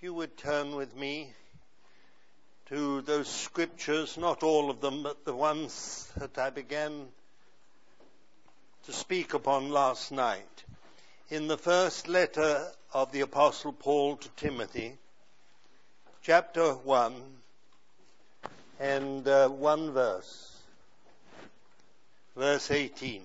you would turn with me to those scriptures, not all of them, but the ones that I began to speak upon last night. In the first letter of the Apostle Paul to Timothy, chapter 1 and one verse 18.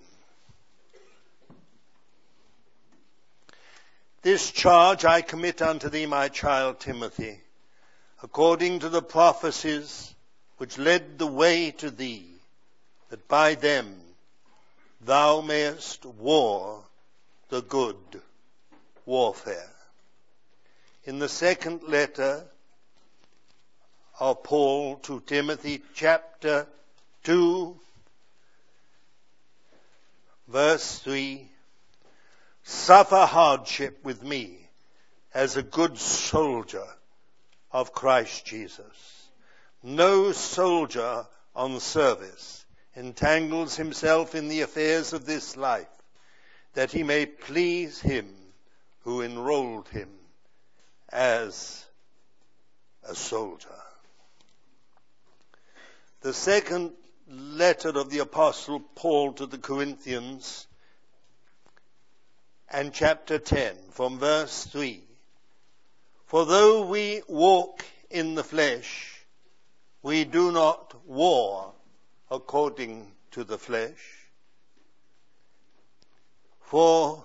This charge I commit unto thee, my child Timothy, according to the prophecies which led the way to thee, that by them thou mayest war the good warfare. In the second letter of Paul to Timothy, chapter 2, verse 3, suffer hardship with me as a good soldier of Christ Jesus. No soldier on service entangles himself in the affairs of this life, that he may please him who enrolled him as a soldier. The second letter of the Apostle Paul to the Corinthians, and chapter 10, from verse 3. For though we walk in the flesh, we do not war according to the flesh. For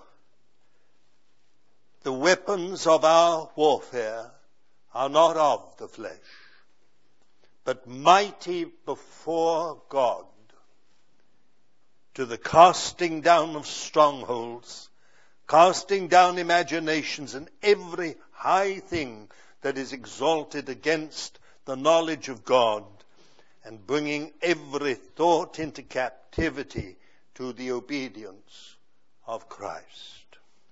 the weapons of our warfare are not of the flesh, but mighty before God to the casting down of strongholds, casting down imaginations and every high thing that is exalted against the knowledge of God, and bringing every thought into captivity to the obedience of Christ.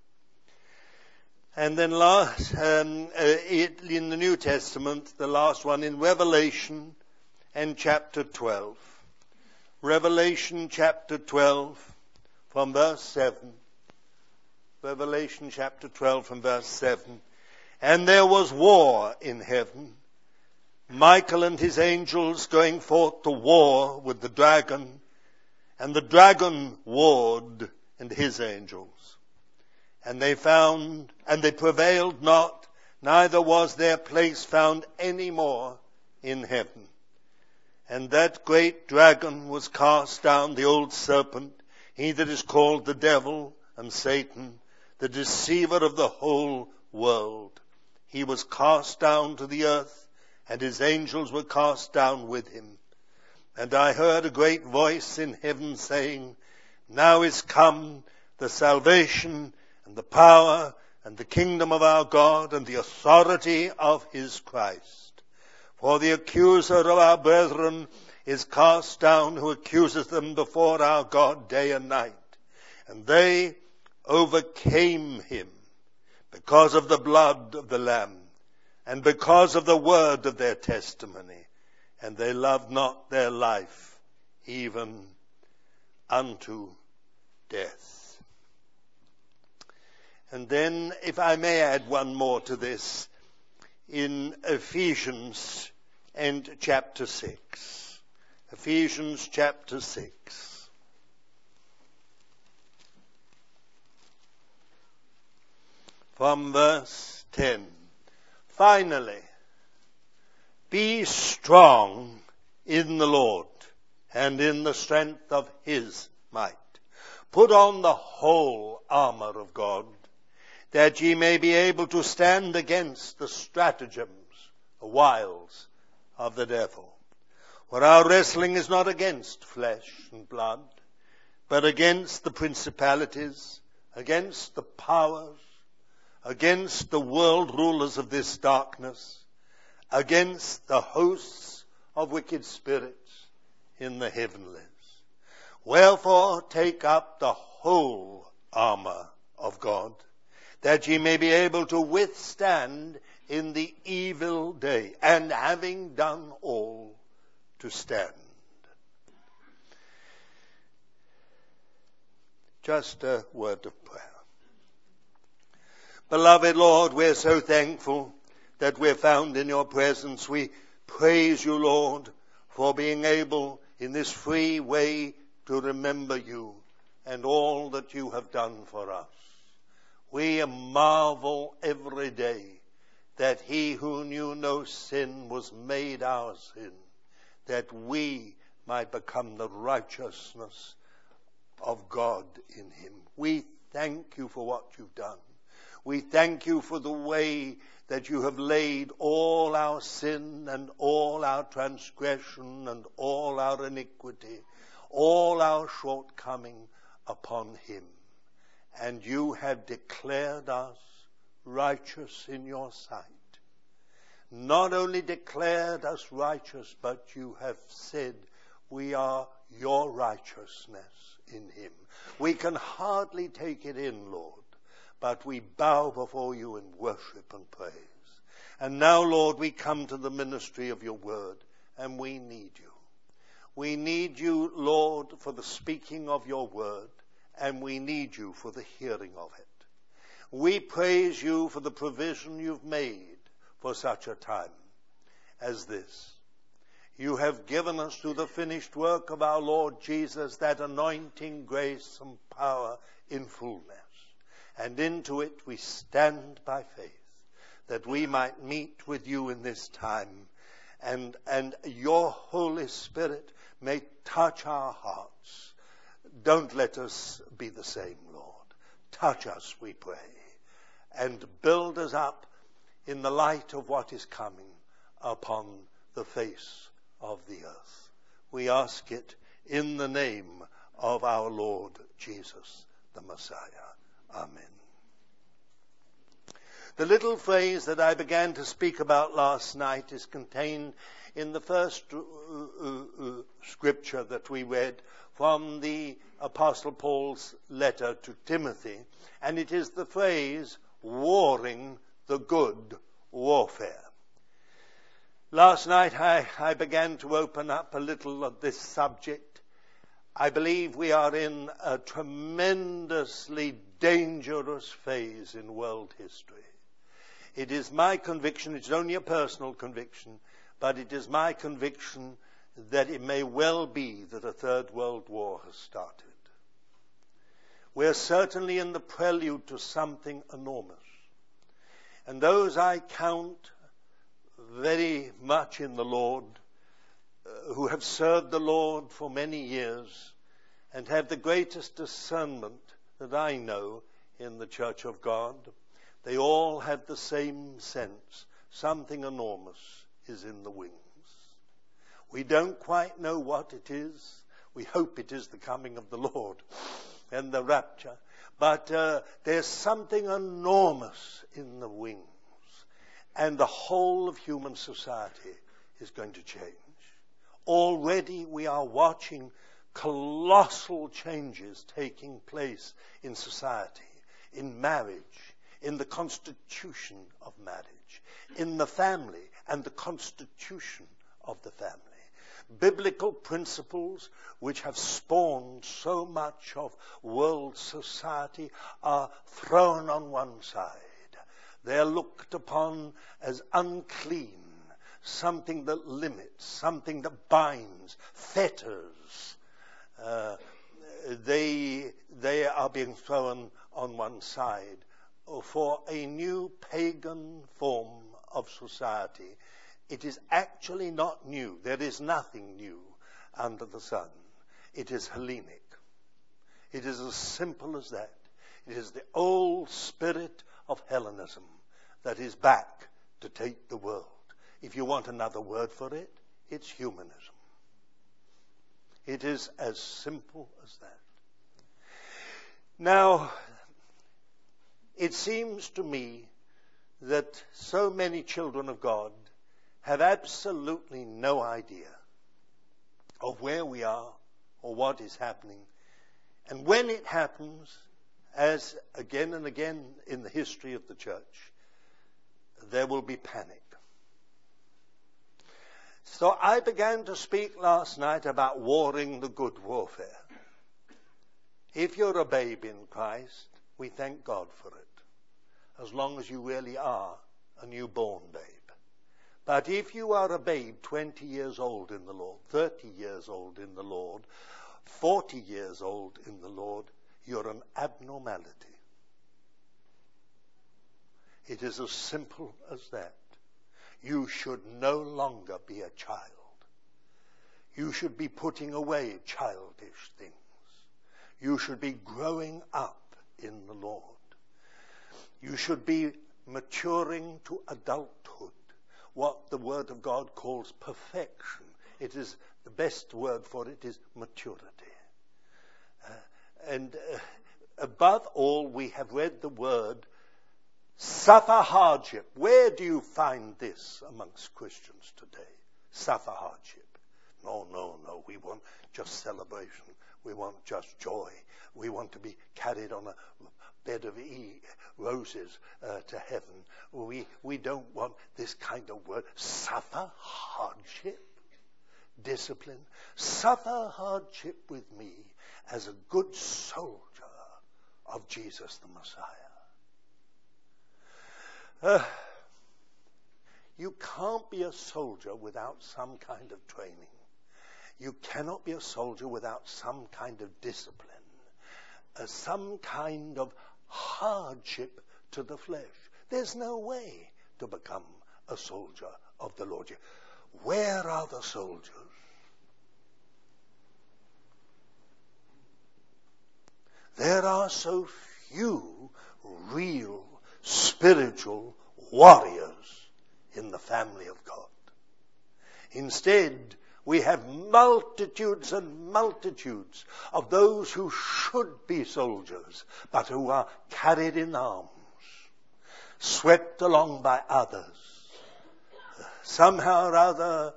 And then in the New Testament, the last one in Revelation and chapter 12. Revelation chapter 12 from verse 7. Revelation chapter 12 from verse 7. And there was war in heaven, Michael and his angels going forth to war with the dragon, and the dragon warred and his angels. And they prevailed not, neither was their place found any more in heaven. And that great dragon was cast down, the old serpent, he that is called the devil and Satan, the deceiver of the whole world. He was cast down to the earth, and his angels were cast down with him. And I heard a great voice in heaven saying, now is come the salvation and the power and the kingdom of our God and the authority of his Christ. For the accuser of our brethren is cast down, who accuses them before our God day and night. And they overcame him because of the blood of the Lamb and because of the word of their testimony. And they loved not their life even unto death. And then, if I may add one more to this, in Ephesians and chapter 6. Ephesians chapter 6. From verse 10. Finally, be strong in the Lord and in the strength of his might. Put on the whole armor of God, that ye may be able to stand against the stratagems, the wiles of the devil. For our wrestling is not against flesh and blood, but against the principalities, against the powers, against the world rulers of this darkness, against the hosts of wicked spirits in the heavenlies. Wherefore take up the whole armor of God, that ye may be able to withstand in the evil day, and having done all, to stand. Just a word of prayer. Beloved Lord, we're so thankful that we're found in your presence. We praise you, Lord, for being able in this free way to remember you and all that you have done for us. We marvel every day that he who knew no sin was made our sin, that we might become the righteousness of God in him. We thank you for what you've done. We thank you for the way that you have laid all our sin and all our transgression and all our iniquity, all our shortcoming upon him. And you have declared us righteous in your sight. Not only declared us righteous, but you have said we are your righteousness in him. We can hardly take it in, Lord, but we bow before you in worship and praise. And now, Lord, we come to the ministry of your word, and we need you. We need you, Lord, for the speaking of your word, and we need you for the hearing of it. We praise you for the provision you've made for such a time as this. You have given us through the finished work of our Lord Jesus that anointing, grace, and power in fullness. And into it we stand by faith, that we might meet with you in this time, and your Holy Spirit may touch our hearts. Don't let us be the same, Lord. Touch us, we pray, and build us up in the light of what is coming upon the face of the earth. We ask it in the name of our Lord Jesus, the Messiah. Amen. The little phrase that I began to speak about last night is contained in the first scripture that we read from the Apostle Paul's letter to Timothy, and it is the phrase, warring the good warfare. Last night I began to open up a little of this subject. I believe we are in a tremendously dangerous phase in world history. It is my conviction, it's only a personal conviction, but it is my conviction that it may well be that a third world war has started. We're certainly in the prelude to something enormous. And those I count very much in the Lord, who have served the Lord for many years and have the greatest discernment that I know in the Church of God, they all have the same sense. Something enormous is in the wings. We don't quite know what it is. We hope it is the coming of the Lord and the rapture. But there's something enormous in the wings. And the whole of human society is going to change. Already we are watching colossal changes taking place in society, in marriage, in the constitution of marriage, in the family and the constitution of the family. Biblical principles which have spawned so much of world society are thrown on one side. They are looked upon as unclean, something that limits, something that binds, fetters. They are being thrown on one side for a new pagan form of society. It is actually not new. There is nothing new under the sun. It is Hellenic. It is as simple as that. It is the old spirit of Hellenism that is back to take the world. If you want another word for it, it's humanism. It is as simple as that. Now, it seems to me that so many children of God have absolutely no idea of where we are or what is happening. And when it happens, as again and again in the history of the church, there will be panic. So I began to speak last night about warring the good warfare. If you're a babe in Christ, we thank God for it, as long as you really are a newborn babe. But if you are a babe 20 years old in the Lord, 30 years old in the Lord, 40 years old in the Lord, you're an abnormality. It is as simple as that. You should no longer be a child. You should be putting away childish things. You should be growing up in the Lord. You should be maturing to adulthood, what the Word of God calls perfection. It is the best word for it is maturity. And above all, we have read the word suffer hardship. Where do you find this amongst Christians today? Suffer hardship. No. We want just celebration. We want just joy. We want to be carried on a bed of roses to heaven. We don't want this kind of word. Suffer hardship. Discipline. Suffer hardship with me as a good soldier of Jesus the Messiah. You can't be a soldier without some kind of training. You cannot be a soldier without some kind of discipline, some kind of hardship to the flesh. There's no way to become a soldier of the Lord. Where are the soldiers? There are so few real spiritual warriors in the family of God. Instead, we have multitudes and multitudes of those who should be soldiers, but who are carried in arms, swept along by others, somehow or other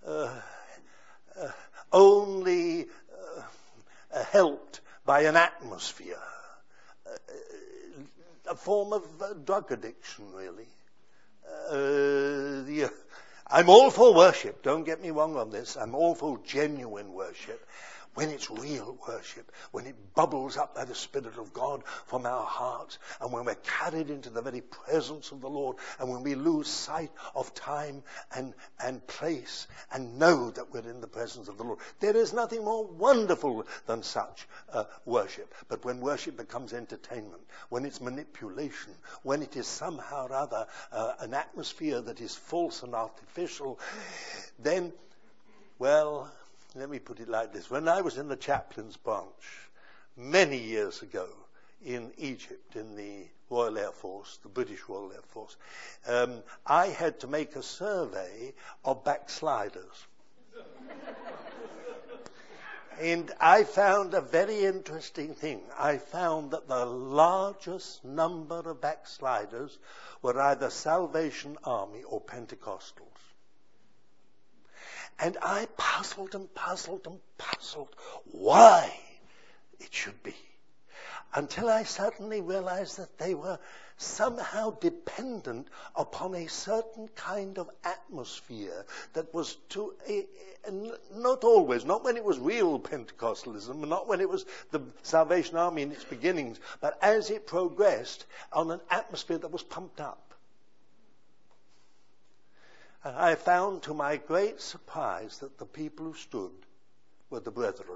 only helped by an atmosphere, a form of drug addiction, really. I'm all for worship, don't get me wrong on this. I'm all for genuine worship. When it's real worship, when it bubbles up by the Spirit of God from our hearts, and when we're carried into the very presence of the Lord, and when we lose sight of time and place and know that we're in the presence of the Lord. There is nothing more wonderful than such worship. But when worship becomes entertainment, when it's manipulation, when it is somehow or other an atmosphere that is false and artificial, then, well, let me put it like this. When I was in the chaplain's branch many years ago in Egypt, in the Royal Air Force, the British Royal Air Force, I had to make a survey of backsliders. And I found a very interesting thing. I found that the largest number of backsliders were either Salvation Army or Pentecostals. And I puzzled why it should be, until I suddenly realized that they were somehow dependent upon a certain kind of atmosphere that was not always, not when it was real Pentecostalism, not when it was the Salvation Army in its beginnings, but as it progressed on an atmosphere that was pumped up. And I found to my great surprise that the people who stood were the brethren.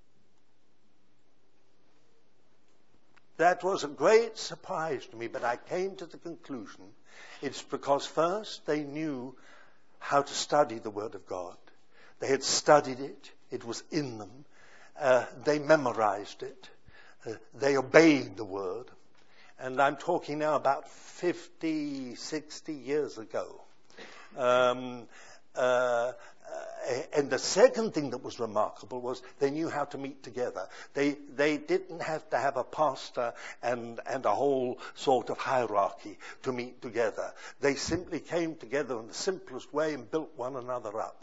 That was a great surprise to me, but I came to the conclusion it's because first they knew how to study the Word of God. They had studied it. It was in them. They memorized it. They obeyed the Word. And I'm talking now about 50, 60 years ago. And the second thing that was remarkable was they knew how to meet together. They didn't have to have a pastor and a whole sort of hierarchy to meet together. They simply came together in the simplest way and built one another up.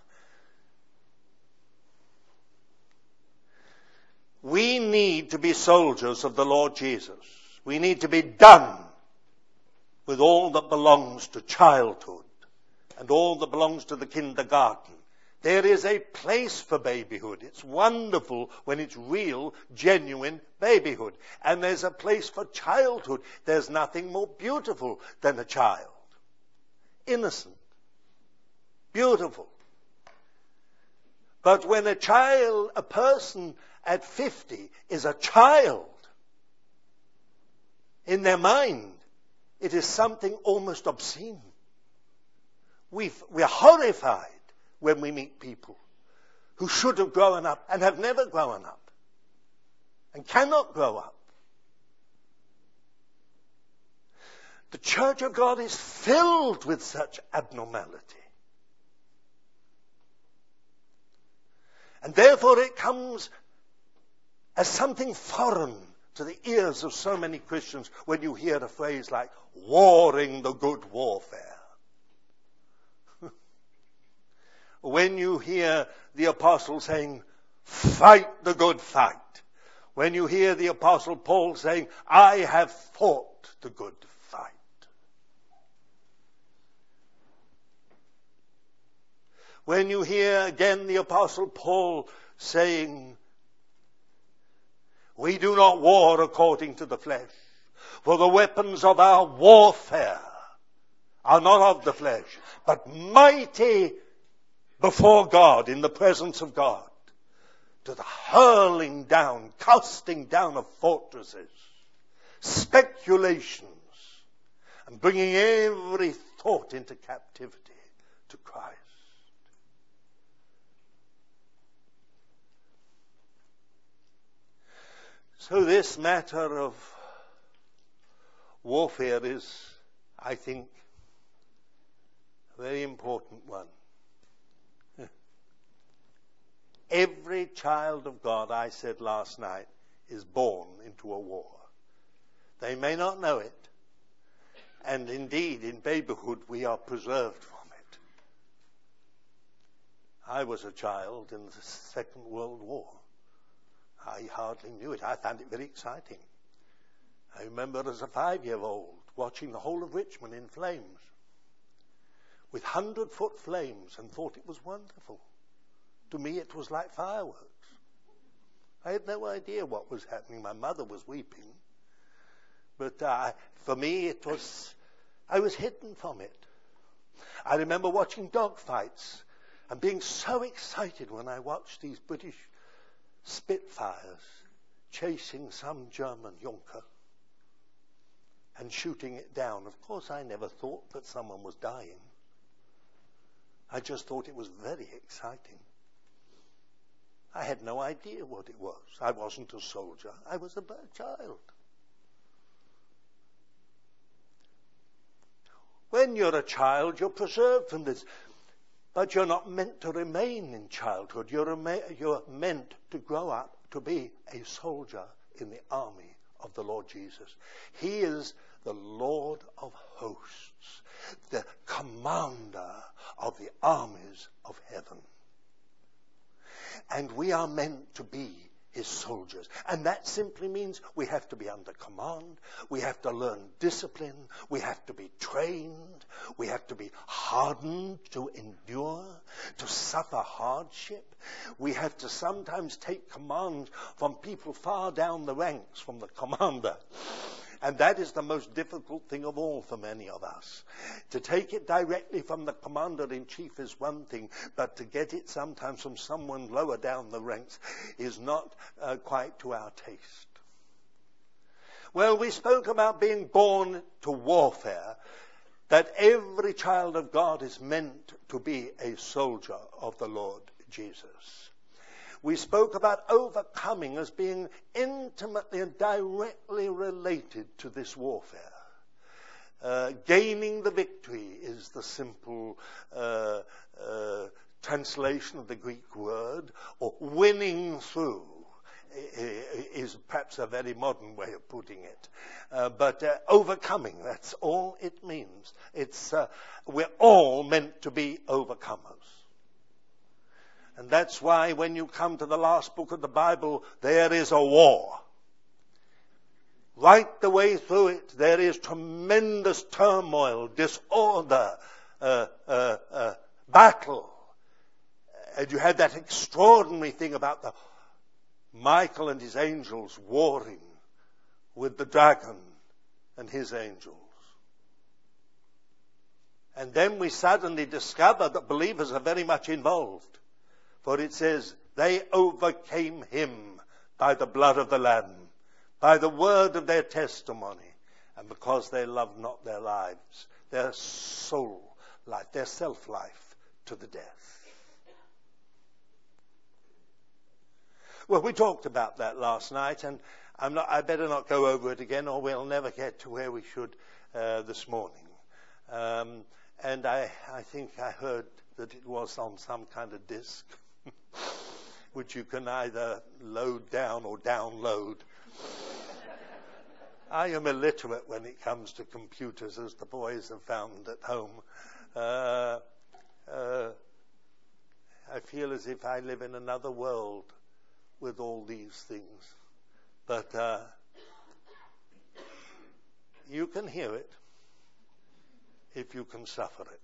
We need to be soldiers of the Lord Jesus. We need to be done with all that belongs to childhood and all that belongs to the kindergarten. There is a place for babyhood. It's wonderful when it's real, genuine babyhood. And there's a place for childhood. There's nothing more beautiful than a child. innocent, beautiful. But when a person at 50 is a child, in their mind, it is something almost obscene. We're horrified when we meet people who should have grown up and have never grown up and cannot grow up. The Church of God is filled with such abnormality. And therefore it comes as something foreign to the ears of so many Christians when you hear a phrase like warring the good warfare. When you hear the apostle saying, fight the good fight. When you hear the apostle Paul saying, I have fought the good fight. When you hear again the apostle Paul saying, we do not war according to the flesh, for the weapons of our warfare are not of the flesh, but mighty before God, in the presence of God, to the hurling down, casting down of fortresses, speculations, and bringing every thought into captivity to Christ. So this matter of warfare is, I think, a very important one. Every child of God, I said last night, is born into a war. They may not know it. And indeed, in babyhood, we are preserved from it. I was a child in the Second World War. I hardly knew it. I found it very exciting. I remember as a 5-year-old watching the whole of Richmond in flames, with 100-foot flames, and thought it was wonderful. To me, it was like fireworks. I had no idea what was happening. My mother was weeping. But for me, I was hidden from it. I remember watching dogfights and being so excited when I watched these British Spitfires chasing some German Junker and shooting it down. Of course, I never thought that someone was dying. I just thought it was very exciting. I had no idea what it was. I wasn't a soldier. I was a child. When you're a child, you're preserved from this. But you're not meant to remain in childhood. You're meant to grow up to be a soldier in the army of the Lord Jesus. He is the Lord of hosts, the commander of the armies of heaven. And we are meant to be his soldiers. And that simply means we have to be under command. We have to learn discipline. We have to be trained. We have to be hardened to endure, to suffer hardship. We have to sometimes take command from people far down the ranks from the commander. And that is the most difficult thing of all for many of us. To take it directly from the commander-in-chief is one thing, but to get it sometimes from someone lower down the ranks is not quite to our taste. Well, we spoke about being born to warfare, that every child of God is meant to be a soldier of the Lord Jesus. We spoke about overcoming as being intimately and directly related to this warfare. Gaining the victory is the simple translation of the Greek word, or winning through is perhaps a very modern way of putting it. But overcoming, that's all it means. We're all meant to be overcomers. And that's why when you come to the last book of the Bible, there is a war. Right the way through it, there is tremendous turmoil, disorder, battle. And you have that extraordinary thing about Michael and his angels warring with the dragon and his angels. And then we suddenly discover that believers are very much involved. For it says, they overcame him by the blood of the Lamb, by the word of their testimony, and because they loved not their lives, their soul life, their self-life, to the death. Well, we talked about that last night, and I better not go over it again, or we'll never get to where we should this morning. And I think I heard that it was on some kind of disk, which you can either load down or download. I am illiterate when it comes to computers, as the boys have found at home. I feel as if I live in another world with all these things. But you can hear it if you can suffer it.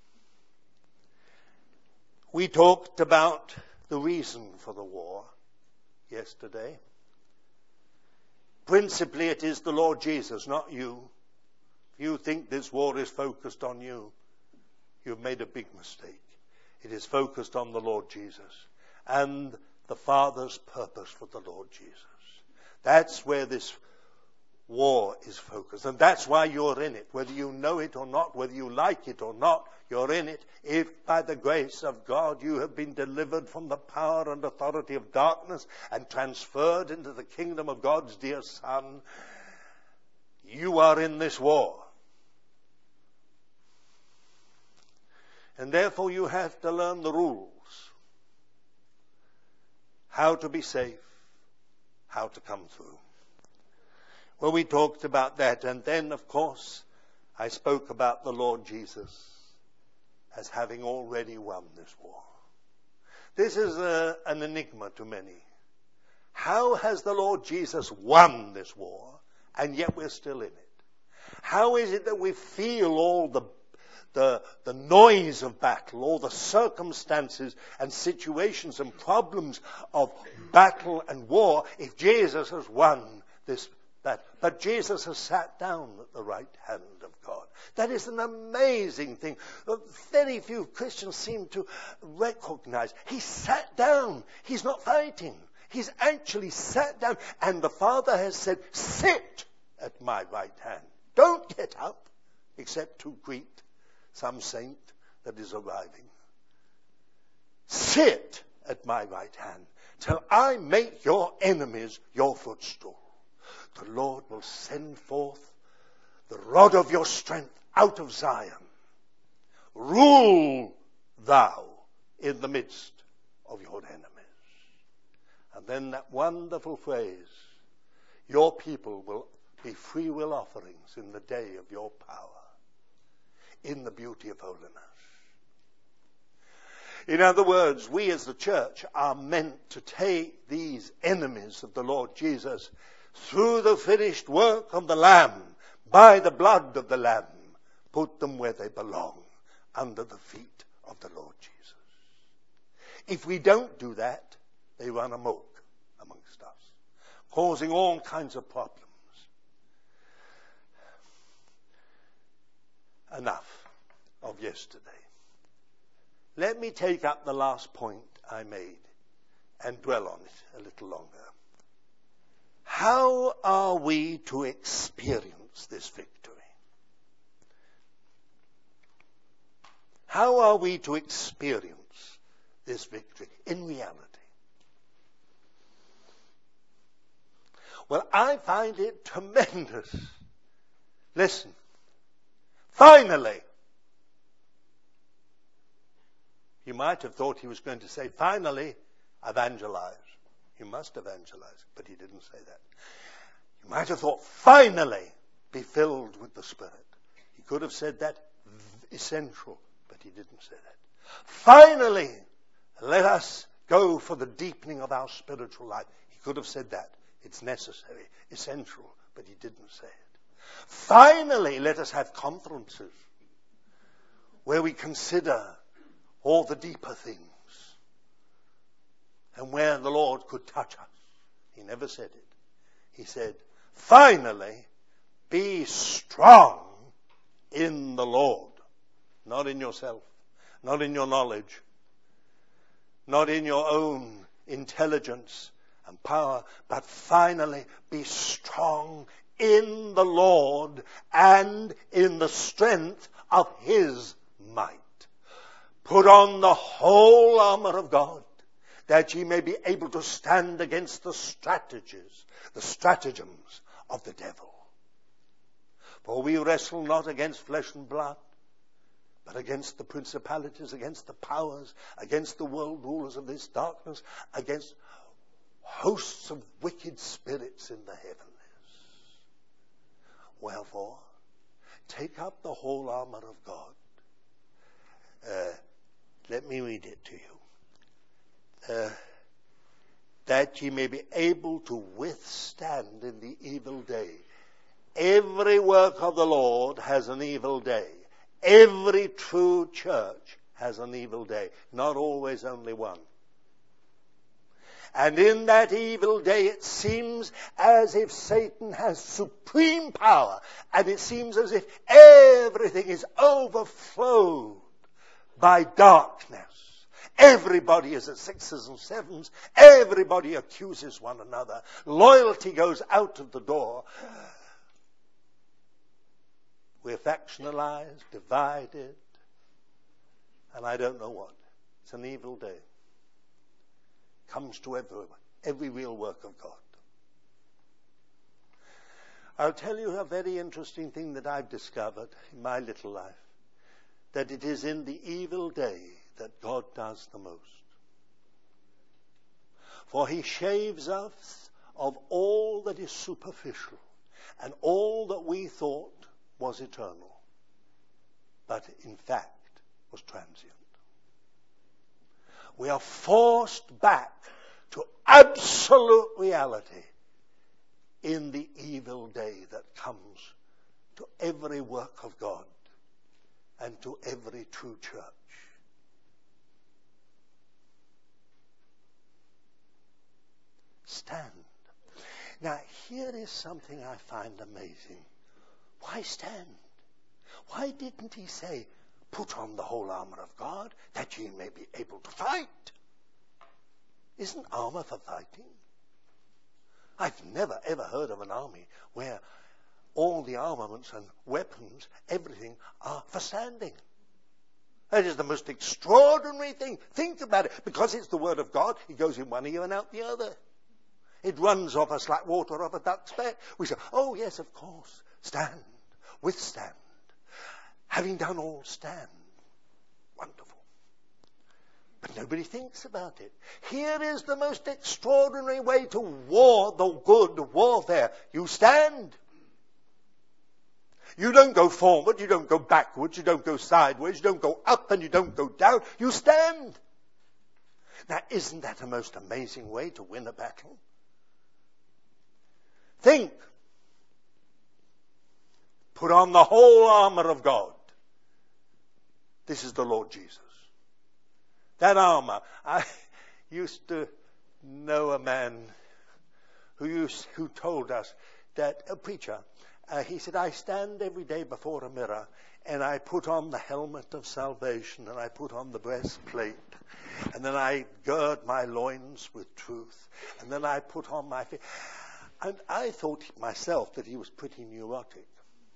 We talked about the reason for the war yesterday. Principally, it is the Lord Jesus, not you. If you think this war is focused on you, you've made a big mistake. It is focused on the Lord Jesus and the Father's purpose for the Lord Jesus. That's where this war is focused. And that's why you're in it. Whether you know it or not, whether you like it or not, you're in it. If by the grace of God you have been delivered from the power and authority of darkness and transferred into the kingdom of God's dear Son, you are in this war. And therefore you have to learn the rules. How to be safe, how to come through. Well, we talked about that, and then, of course, I spoke about the Lord Jesus as having already won this war. This is an enigma to many. How has the Lord Jesus won this war, and yet we're still in it? How is it that we feel all the noise of battle, all the circumstances and situations and problems of battle and war, if Jesus has won this battle? But Jesus has sat down at the right hand of God. That is an amazing thing. Very few Christians seem to recognize. He sat down. He's not fighting. He's actually sat down. And the Father has said, sit at my right hand. Don't get up except to greet some saint that is arriving. Sit at my right hand till I make your enemies your footstool. The Lord will send forth the rod of your strength out of Zion. Rule thou in the midst of your enemies. And then that wonderful phrase, your people will be free will offerings in the day of your power, in the beauty of holiness. In other words, we as the church are meant to take these enemies of the Lord Jesus through the finished work of the Lamb, by the blood of the Lamb, put them where they belong, under the feet of the Lord Jesus. If we don't do that, they run amok amongst us, causing all kinds of problems. Enough of yesterday. Let me take up the last point I made and dwell on it a little longer. How are we to experience this victory? How are we to experience this victory in reality? Well, I find it tremendous. Listen. Finally. You might have thought he was going to say, finally, evangelize. You must evangelize, but he didn't say that. You might have thought, finally, be filled with the Spirit. He could have said that, essential, but he didn't say that. Finally, let us go for the deepening of our spiritual life. He could have said that. It's necessary, essential, but he didn't say it. Finally, let us have conferences where we consider all the deeper things and where the Lord could touch us. He never said it. He said, finally, be strong in the Lord not in yourself, not in your knowledge, not in your own intelligence and power, but finally be strong in the Lord and in the strength of his might. Put on the whole armor of God, that ye may be able to stand against the stratagems of the devil. For we wrestle not against flesh and blood, but against the principalities, against the powers, against the world rulers of this darkness, against hosts of wicked spirits in the heavenlies. Wherefore, take up the whole armor of God. Let me read it to you. That ye may be able to withstand in the evil day. Every work of the Lord has an evil day. Every true church has an evil day. Not always only one. And in that evil day it seems as if Satan has supreme power. And it seems as if everything is overflowed by darkness. Everybody is at sixes and sevens. Everybody accuses one another. Loyalty goes out of the door. We're factionalized, divided, and I don't know what. It's an evil day. Comes to every real work of God. I'll tell you a very interesting thing that I've discovered in my little life. That it is in the evil day that God does the most. For he shaves us of all that is superficial and all that we thought was eternal, but in fact was transient. We are forced back to absolute reality in the evil day that comes to every work of God and to every true church. Stand. Now, here is something I find amazing. Why stand? Why didn't he say, put on the whole armor of God, that ye may be able to fight? Isn't armor for fighting? I've never ever heard of an army where all the armaments and weapons, everything, are for standing. That is the most extraordinary thing. Think about it. Because it's the word of God, it goes in one ear and out the other. It runs off us like water off a duck's back. We say, oh yes, of course. Stand. Withstand. Having done all, stand. Wonderful. But nobody thinks about it. Here is the most extraordinary way to war, the good warfare. You stand. You don't go forward, you don't go backwards, you don't go sideways, you don't go up and you don't go down. You stand. Now, isn't that a most amazing way to win a battle? Think. Put on the whole armor of God. This is the Lord Jesus. That armor. I used to know a man who told us that, a preacher, he said, I stand every day before a mirror and I put on the helmet of salvation and I put on the breastplate and then I gird my loins with truth and then I put on my feet. And I thought myself that he was pretty neurotic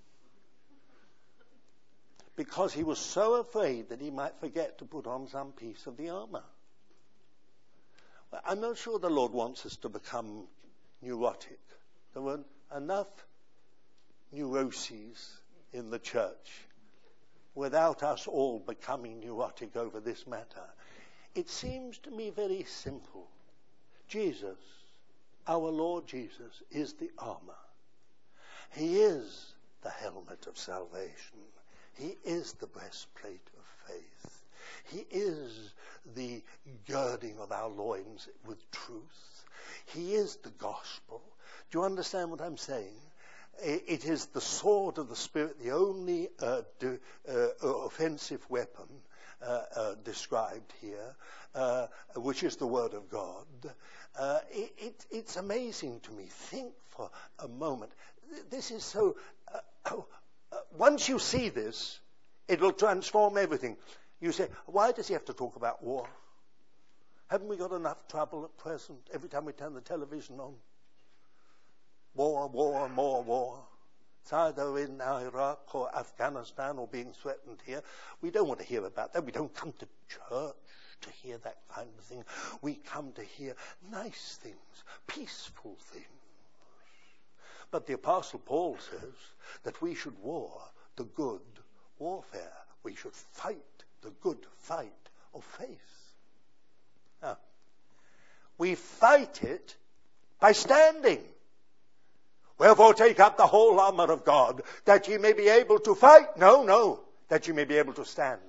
because he was so afraid that he might forget to put on some piece of the armor. Well, I'm not sure the Lord wants us to become neurotic. There were enough neuroses in the church without us all becoming neurotic over this matter. It seems to me very simple. Jesus, our Lord Jesus, is the armor. He is the helmet of salvation. He is the breastplate of faith. He is the girding of our loins with truth. He is the gospel. Do you understand what I'm saying? It is the sword of the Spirit, the only offensive weapon described here, which is the Word of God. It's amazing to me. Think for a moment. This is so... once you see this, It will transform everything. You say, why does he have to talk about war? Haven't we got enough trouble at present every time we turn the television on? War, war, more war. It's either in Iraq or Afghanistan or being threatened here. We don't want to hear about that. We don't come to church to hear that kind of thing. We come to hear nice things, peaceful things. But the Apostle Paul says that we should war the good warfare. We should fight the good fight of faith. Now, we fight it by standing. Wherefore take up the whole armor of God, that ye may be able to fight. No, that ye may be able to stand.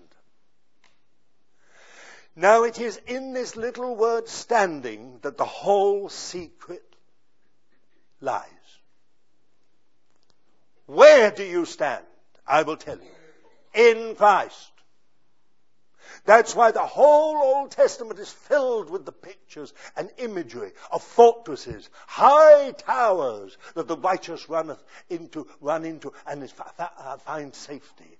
Now it is in this little word standing that the whole secret lies. Where do you stand? I will tell you. In Christ. That's why the whole Old Testament is filled with the pictures and imagery of fortresses, high towers that the righteous run into and find safety.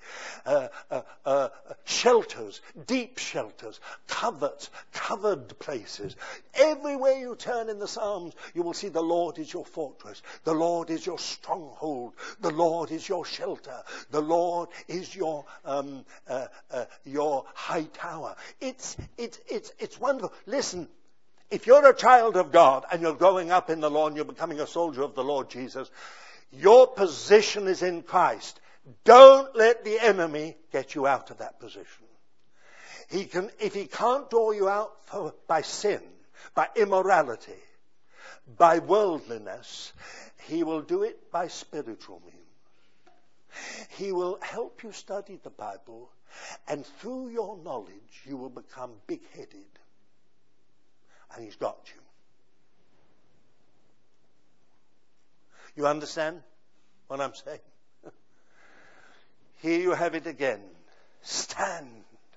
Shelters, deep shelters, covered places. Everywhere you turn in the Psalms, you will see the Lord is your fortress. The Lord is your stronghold. The Lord is your shelter. The Lord is your high tower. It's wonderful. Listen, if you're a child of God and you're growing up in the Lord and you're becoming a soldier of the Lord Jesus, your position is in Christ. Don't let the enemy get you out of that position. If he can't draw you out by sin, by immorality, by worldliness, he will do it by spiritual means. He will help you study the Bible, and through your knowledge you will become big-headed. And he's got you. You understand what I'm saying? Here you have it again. Stand.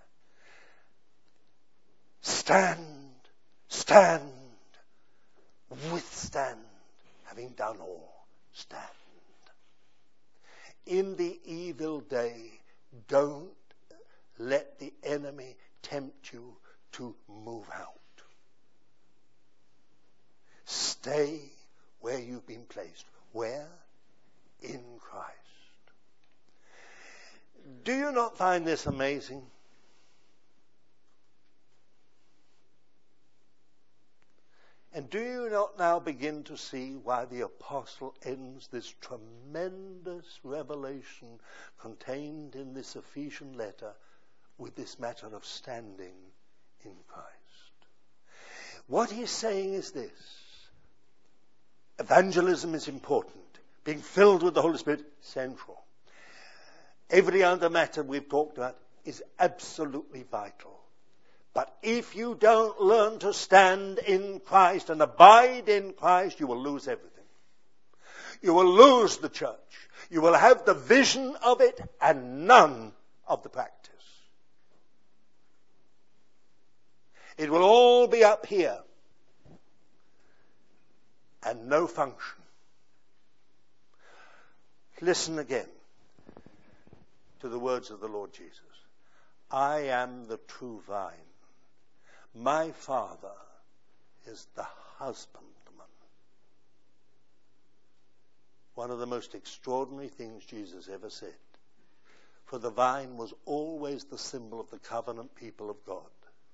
Stand. Stand. Withstand. Having done all, stand. In the evil day, don't let the enemy tempt you to move out. Stay where you've been placed. Where? In Christ. Do you not find this amazing? And do you not now begin to see why the apostle ends this tremendous revelation contained in this Ephesian letter with this matter of standing in Christ? What he's saying is this. Evangelism is important. Being filled with the Holy Spirit, central. Every other matter we've talked about is absolutely vital. But if you don't learn to stand in Christ and abide in Christ, you will lose everything. You will lose the church. You will have the vision of it and none of the practice. It will all be up here and no function. Listen again to the words of the Lord Jesus. I am the true vine. My Father is the husbandman. One of the most extraordinary things Jesus ever said. For the vine was always the symbol of the covenant people of God.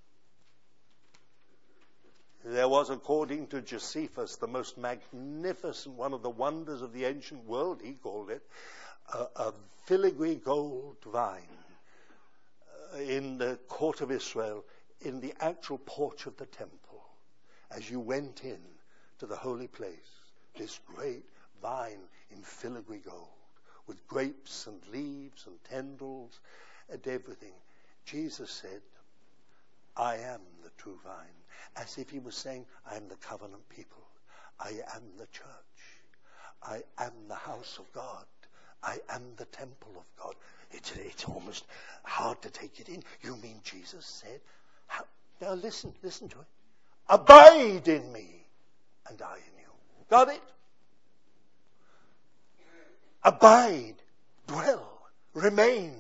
There was, according to Josephus, the most magnificent, one of the wonders of the ancient world, he called it, a filigree gold vine in the court of Israel, in the actual porch of the temple. As you went in to the holy place, this great vine in filigree gold, with grapes and leaves and tendrils and everything. Jesus said, I am the true vine. As if he was saying, I am the covenant people. I am the church. I am the house of God. I am the temple of God. It's almost hard to take it in. You mean Jesus said, now listen to it. Abide in me and I in you. Got it? Abide, dwell, remain.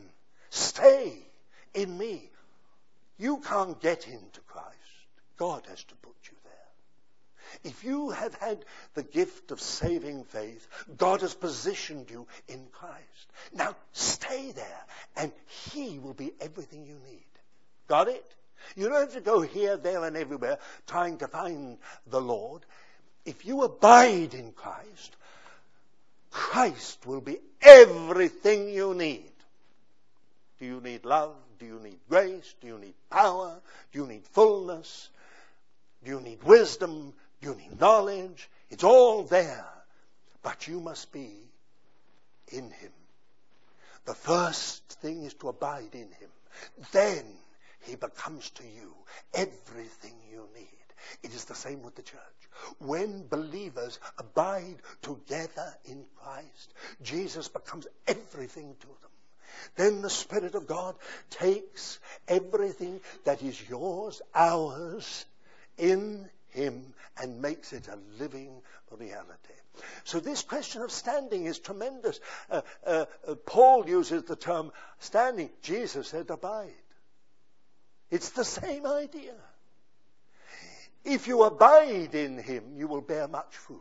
Stay in me. You can't get into Christ. God has to put you there. If you have had the gift of saving faith, God has positioned you in Christ. Now stay there, and he will be everything you need. Got it? You don't have to go here, there, and everywhere trying to find the Lord. If you abide in Christ, Christ will be everything you need. Do you need love? Do you need grace? Do you need power? Do you need fullness? Do you need wisdom? Do you need knowledge? It's all there. But you must be in him. The first thing is to abide in him. Then he becomes to you everything you need. It is the same with the church. When believers abide together in Christ, Jesus becomes everything to them. Then the Spirit of God takes everything that is yours, ours, in him, and makes it a living reality. So this question of standing is tremendous. Paul uses the term standing. Jesus said abide. It's the same idea. If you abide in him, you will bear much fruit.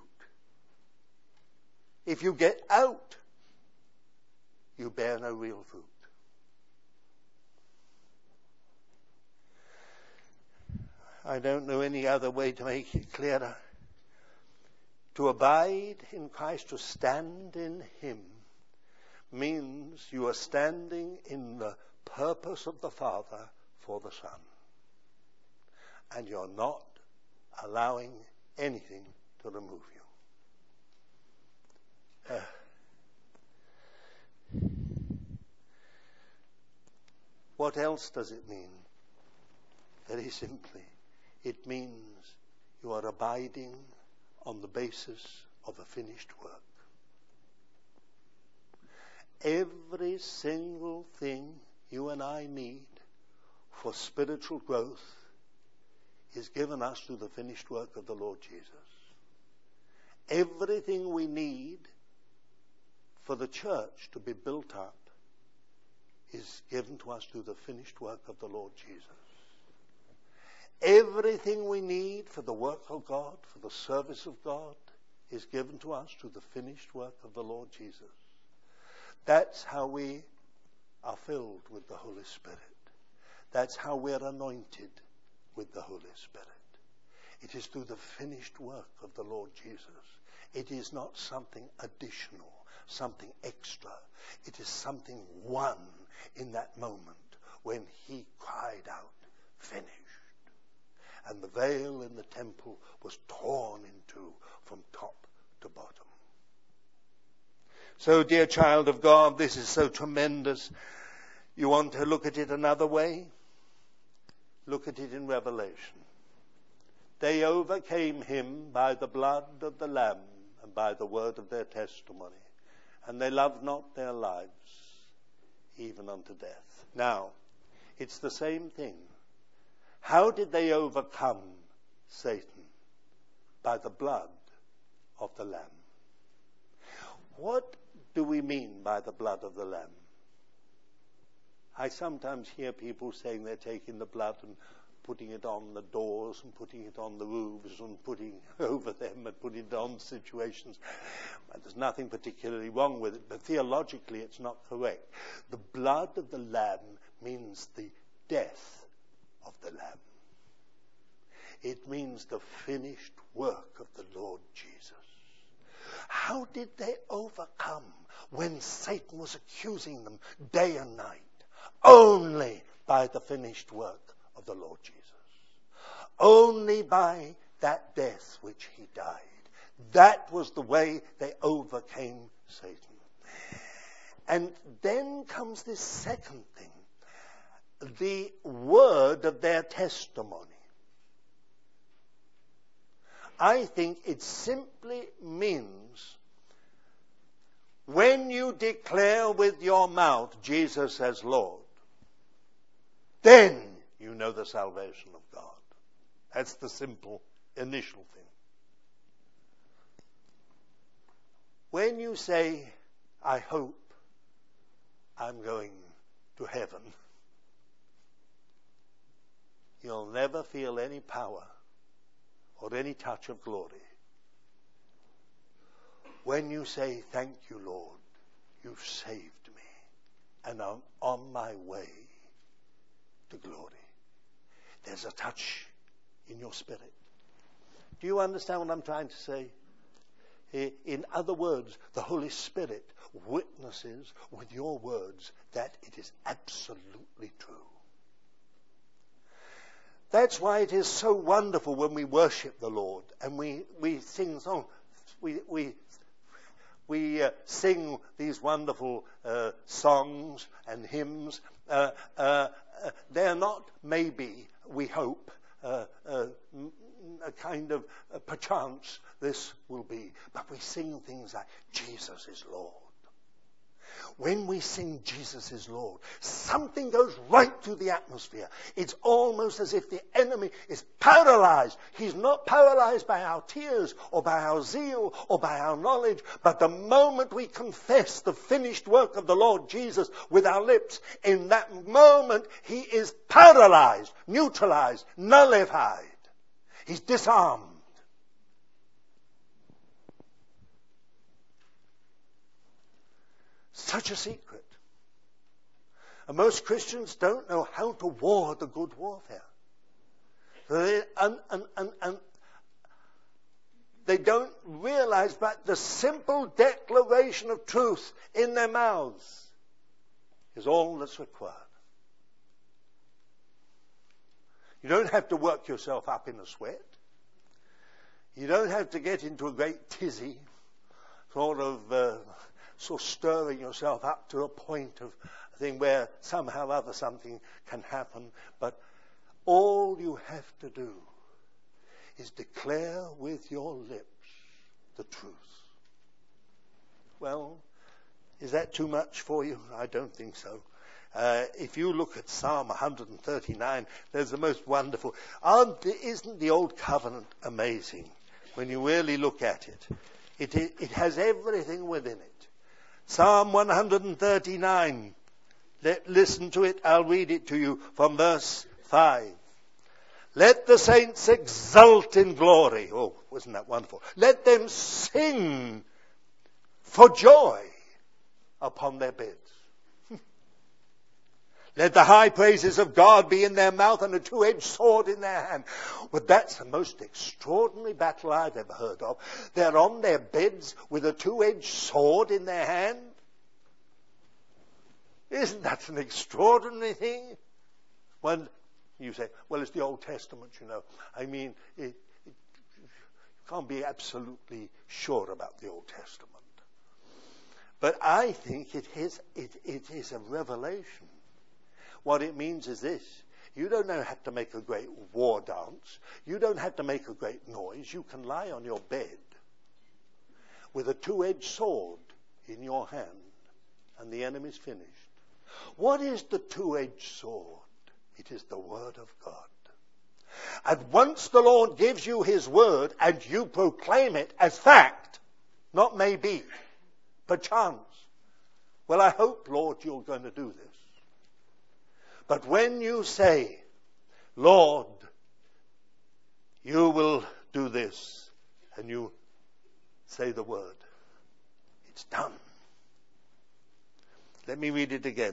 If you get out, you bear no real fruit. I don't know any other way to make it clearer. To abide in Christ, to stand in him, means you are standing in the purpose of the Father for the Son. And you're not allowing anything to remove you. What else does it mean? Very simply, it means you are abiding on the basis of a finished work. Every single thing you and I need for spiritual growth is given us through the finished work of the Lord Jesus. Everything we need for the church to be built up is given to us through the finished work of the Lord Jesus. Everything we need for the work of God, for the service of God, is given to us through the finished work of the Lord Jesus. That's how we are filled with the Holy Spirit. That's how we're anointed with the Holy Spirit. It is through the finished work of the Lord Jesus. It is not something additional, something extra. It is something won in that moment when he cried out, finished. And the veil in the temple was torn in two from top to bottom. So, dear child of God, this is so tremendous. You want to look at it another way? Look at it in Revelation. They overcame him by the blood of the Lamb and by the word of their testimony. And they loved not their lives, even unto death. Now, it's the same thing. How did they overcome Satan? By the blood of the Lamb. What do we mean by the blood of the Lamb? I sometimes hear people saying they're taking the blood and putting it on the doors and putting it on the roofs and putting over them and putting it on situations. There's nothing particularly wrong with it, but theologically it's not correct. The blood of the Lamb means the death of the Lamb. It means the finished work of the Lord Jesus. How did they overcome when Satan was accusing them day and night? Only by the finished work of the Lord Jesus. Only by that death which he died. That was the way they overcame Satan. And then comes this second thing. The word of their testimony. I think it simply means when you declare with your mouth Jesus as Lord, then you know the salvation of God. That's the simple initial thing. When you say, I hope I'm going to heaven, you'll never feel any power or any touch of glory. When you say, thank you, Lord, you've saved me, and I'm on my way to glory. There's a touch in your spirit. Do you understand what I'm trying to say? In other words, the Holy Spirit witnesses with your words that it is absolutely true. That's why it is so wonderful when we worship the Lord and we sing songs. We sing these wonderful songs and hymns. They're not maybe, we hope, a kind of perchance this will be. But we sing things like, Jesus is Lord. When we sing Jesus is Lord, something goes right through the atmosphere. It's almost as if the enemy is paralyzed. He's not paralyzed by our tears or by our zeal or by our knowledge, but the moment we confess the finished work of the Lord Jesus with our lips, in that moment he is paralyzed, neutralized, nullified. He's disarmed. Such a secret. And most Christians don't know how to war the good warfare. And they don't realize that the simple declaration of truth in their mouths is all that's required. You don't have to work yourself up in a sweat. You don't have to get into a great tizzy, sort of stirring yourself up to a point of thing where somehow or other something can happen. But all you have to do is declare with your lips the truth. Well, is that too much for you? I don't think so. If you look at Psalm 139, there's the most wonderful. Isn't the Old Covenant amazing when you really look at it? It has everything within it. Psalm 139. Listen to it. I'll read it to you from verse 5. Let the saints exult in glory. Oh, wasn't that wonderful? Let them sing for joy upon their beds. Let the high praises of God be in their mouth and a two-edged sword in their hand. Well, that's the most extraordinary battle I've ever heard of. They're on their beds with a two-edged sword in their hand. Isn't that an extraordinary thing? When you say, well, it's the Old Testament, you know. I mean, you can't be absolutely sure about the Old Testament. But I think it is a revelation. What it means is this. You don't have to make a great war dance. You don't have to make a great noise. You can lie on your bed with a two-edged sword in your hand and the enemy's finished. What is the two-edged sword? It is the Word of God. And once the Lord gives you His Word and you proclaim it as fact, not maybe, perchance, well, I hope, Lord, you're going to do this. But when you say, Lord, you will do this, and you say the word, it's done. Let me read it again.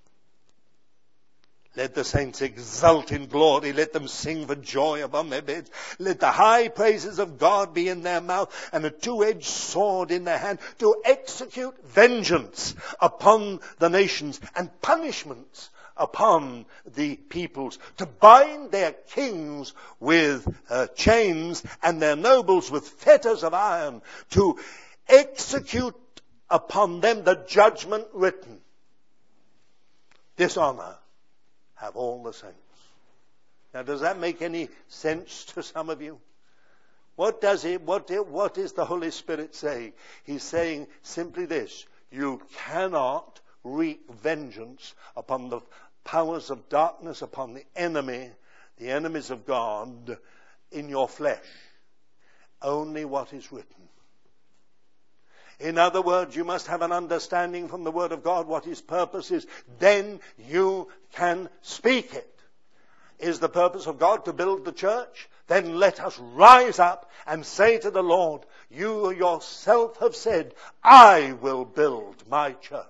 Let the saints exult in glory. Let them sing for joy upon their beds. Let the high praises of God be in their mouth and a two-edged sword in their hand to execute vengeance upon the nations and punishments upon the peoples, to bind their kings with chains and their nobles with fetters of iron, to execute upon them the judgment written. Dishonor have all the saints. Now, does that make any sense to some of you? What is the Holy Spirit saying? He's saying simply this: you cannot wreak vengeance upon the powers of darkness, upon the enemies of God in your flesh. Only what is written. In other words, you must have an understanding from the Word of God what His purpose is. Then you can speak it. Is the purpose of God to build the church? Then let us rise up and say to the Lord, you yourself have said, I will build my church.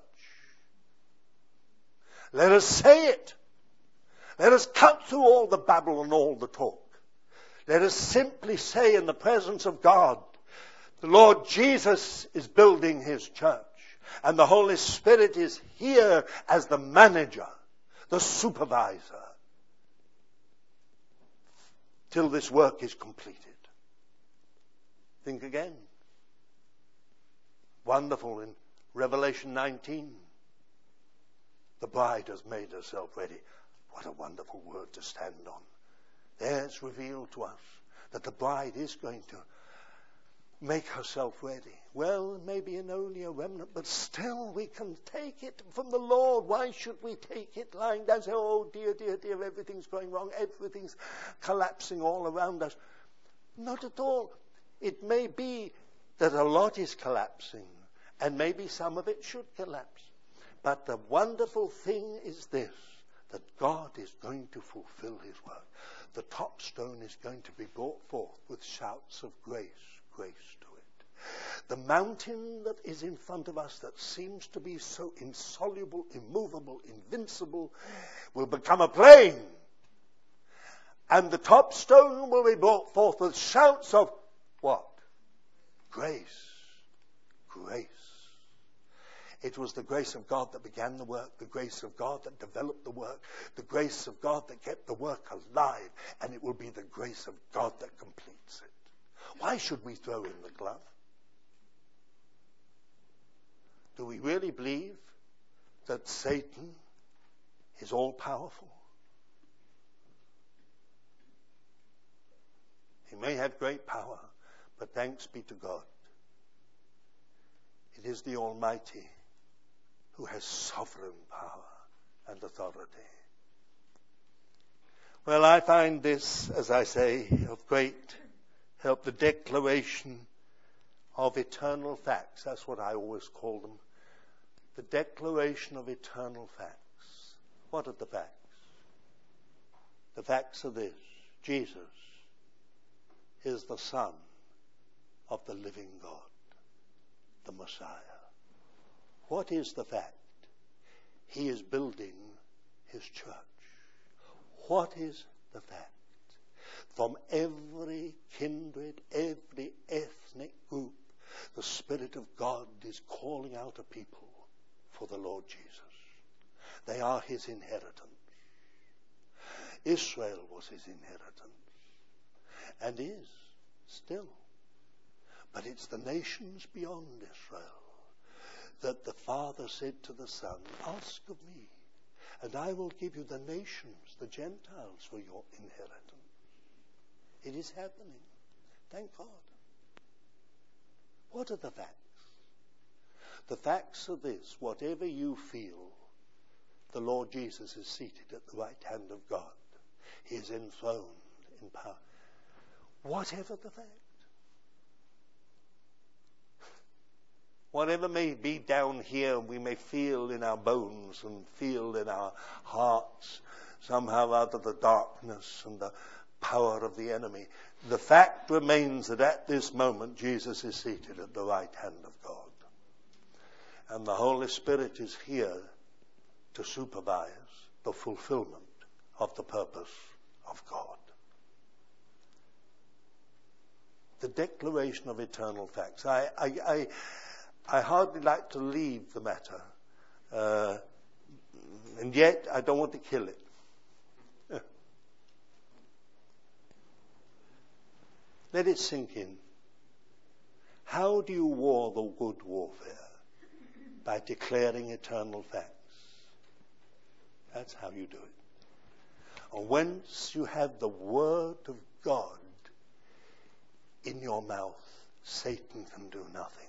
Let us say it. Let us cut through all the babble and all the talk. Let us simply say in the presence of God, the Lord Jesus is building His church. And the Holy Spirit is here as the manager, the supervisor, till this work is completed. Think again. Wonderful in Revelation 19. The bride has made herself ready. What a wonderful word to stand on. There it's revealed to us that the bride is going to make herself ready. Well, maybe in only a remnant, but still we can take it from the Lord. Why should we take it lying down and say, oh dear, dear, dear, everything's going wrong, everything's collapsing all around us? Not at all. It may be that a lot is collapsing, and maybe some of it should collapse. But the wonderful thing is this, that God is going to fulfill His work. The top stone is going to be brought forth with shouts of grace, grace to it. The mountain that is in front of us that seems to be so insoluble, immovable, invincible, will become a plain. And the top stone will be brought forth with shouts of what? Grace, grace. It was the grace of God that began the work, the grace of God that developed the work, the grace of God that kept the work alive, and it will be the grace of God that completes it. Why should we throw in the glove? Do we really believe that Satan is all-powerful? He may have great power, but thanks be to God. It is the Almighty who has sovereign power and authority. Well, I find this, as I say, of great help, the declaration of eternal facts. That's what I always call them. The declaration of eternal facts. What are the facts? The facts are this. Jesus is the Son of the living God, the Messiah. What is the fact? He is building His church. What is the fact? From every kindred, every ethnic group, the Spirit of God is calling out a people for the Lord Jesus. They are His inheritance. Israel was His inheritance, and is still. But it's the nations beyond Israel that the Father said to the Son, ask of me, and I will give you the nations, the Gentiles, for your inheritance. It is happening. Thank God. What are the facts? The facts are this. Whatever you feel, the Lord Jesus is seated at the right hand of God. He is enthroned in power. Whatever the fact. Whatever may be down here, we may feel in our bones and feel in our hearts, somehow out of the darkness and the power of the enemy. The fact remains that at this moment, Jesus is seated at the right hand of God. And the Holy Spirit is here to supervise the fulfillment of the purpose of God. The declaration of eternal facts. I hardly like to leave the matter, and yet I don't want to kill it. Let it sink in. How do you war the good warfare? By declaring eternal facts. That's how you do it. And once you have the Word of God in your mouth, Satan can do nothing.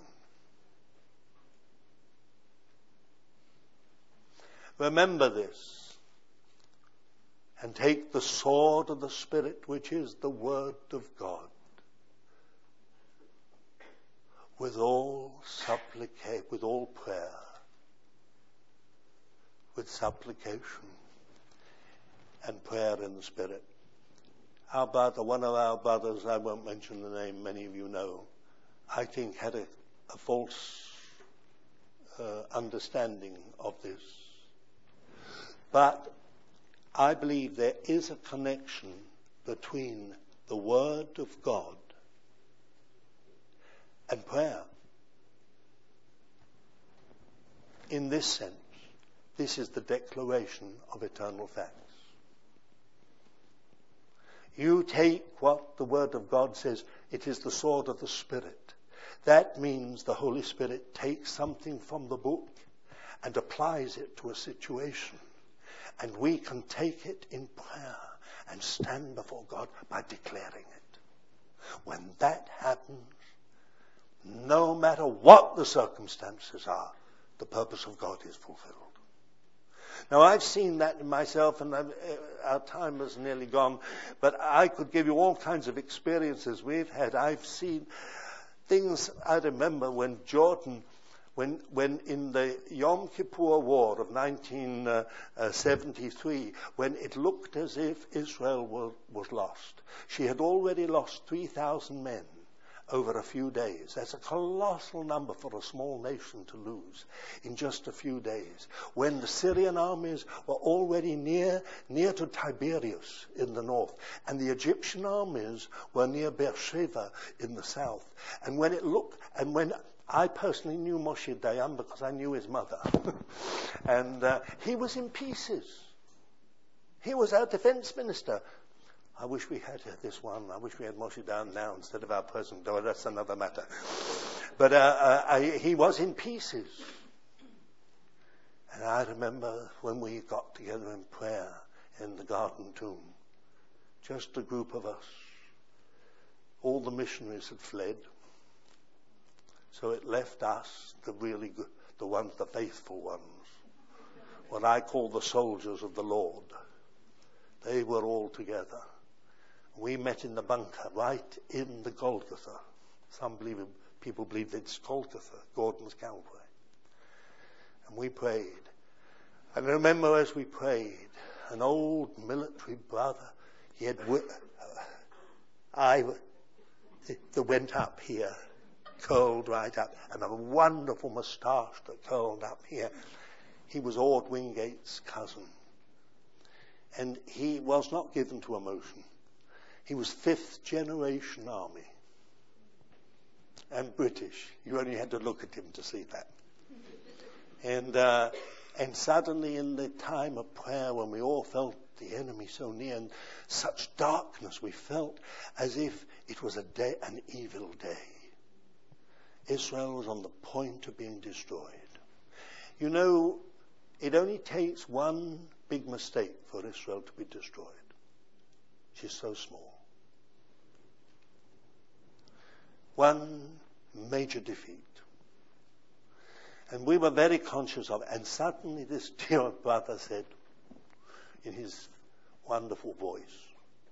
Remember this, and take the sword of the Spirit, which is the Word of God, with all supplicate, with all prayer, with supplication and prayer in the Spirit. Our brother, one of our brothers, I won't mention the name, many of you know, I think had a false understanding of this. But I believe there is a connection between the Word of God and prayer. In this sense, this is the declaration of eternal facts. You take what the Word of God says, it is the sword of the Spirit. That means the Holy Spirit takes something from the book and applies it to a situation. And we can take it in prayer and stand before God by declaring it. When that happens, no matter what the circumstances are, the purpose of God is fulfilled. Now, I've seen that in myself, and our time is nearly gone, but I could give you all kinds of experiences we've had. I've seen things. I remember when Jordan, when in the Yom Kippur War of 1973, when it looked as if Israel was lost. She had already lost 3,000 men over a few days. That's a colossal number for a small nation to lose in just a few days. When the Syrian armies were already near to Tiberias in the north, and the Egyptian armies were near Beersheba in the south. And when I personally knew Moshe Dayan because I knew his mother. And he was in pieces. He was our defense minister. I wish we had this one. I wish we had Moshe Dayan now instead of our present. Though that's another matter. But he was in pieces. And I remember when we got together in prayer in the Garden Tomb. Just a group of us. All the missionaries had fled. So it left us, the really good, the ones, the faithful ones, what I call the soldiers of the Lord. They were all together. We met in the bunker, right in the Golgotha. People believe it's Golgotha, Gordon's Calvary. And we prayed. And I remember as we prayed, an old military brother, he had that went up here. Curled right up, and a wonderful moustache that curled up here. He was Ord Wingate's cousin. And he was not given to emotion. He was 5th generation army. And British. You only had to look at him to see that. And suddenly in the time of prayer, when we all felt the enemy so near and such darkness, we felt as if it was an evil day. Israel was on the point of being destroyed. You know, it only takes one big mistake for Israel to be destroyed. She's so small. One major defeat. And we were very conscious of it. And suddenly this dear brother said, in his wonderful voice,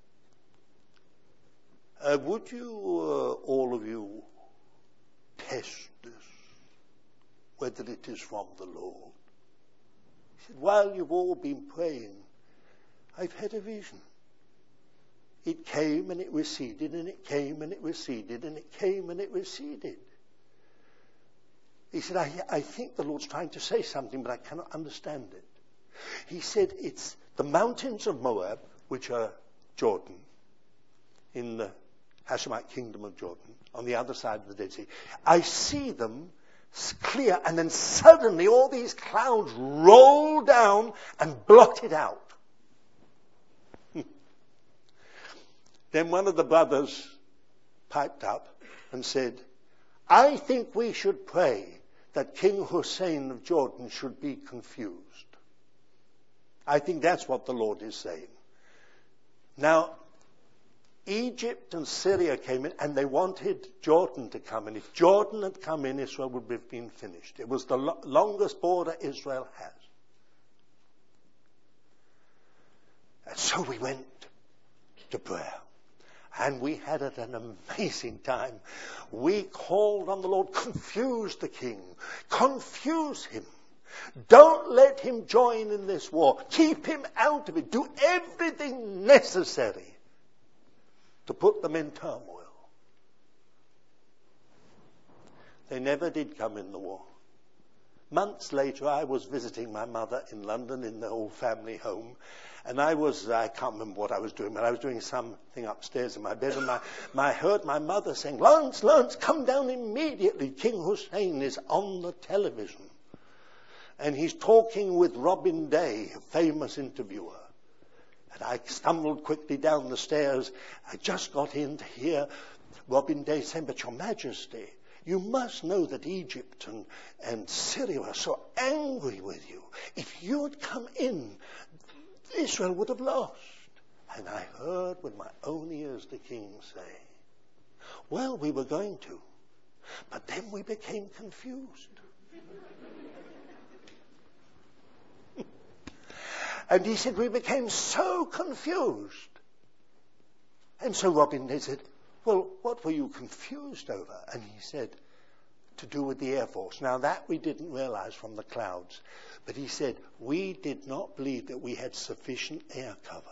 would you, all of you, test this, whether it is from the Lord? He said, while you've all been praying, I've had a vision. It came and it receded, and it came and it receded, and it came and it receded. He said, I think the Lord's trying to say something, but I cannot understand it. He said, it's the mountains of Moab, which are Jordan, in the Hashemite kingdom of Jordan, on the other side of the Dead Sea. I see them clear, and then suddenly all these clouds roll down and blot it out. Then one of the brothers piped up and said, I think we should pray that King Hussein of Jordan should be confused. I think that's what the Lord is saying. Now, Egypt and Syria came in, and they wanted Jordan to come in. If Jordan had come in, Israel would have been finished. It was the longest border Israel has. And so we went to prayer. And we had an amazing time. We called on the Lord. Confuse the king. Confuse him. Don't let him join in this war. Keep him out of it. Do everything necessary to put them in turmoil. They never did come in the war. Months later, I was visiting my mother in London in the old family home. And I can't remember what I was doing, but I was doing something upstairs in my bed. And I heard my mother saying, Lance, come down immediately. King Hussein is on the television. And he's talking with Robin Day, a famous interviewer. And I stumbled quickly down the stairs. I just got in to hear Robin Day saying, but Your Majesty, you must know that Egypt and Syria are so angry with you. If you had come in, Israel would have lost. And I heard with my own ears the king say, well, we were going to, but then we became confused. And he said, we became so confused. And so Robin, they said, well, what were you confused over? And he said, to do with the Air Force. Now that we didn't realize from the clouds. But he said, we did not believe that we had sufficient air cover.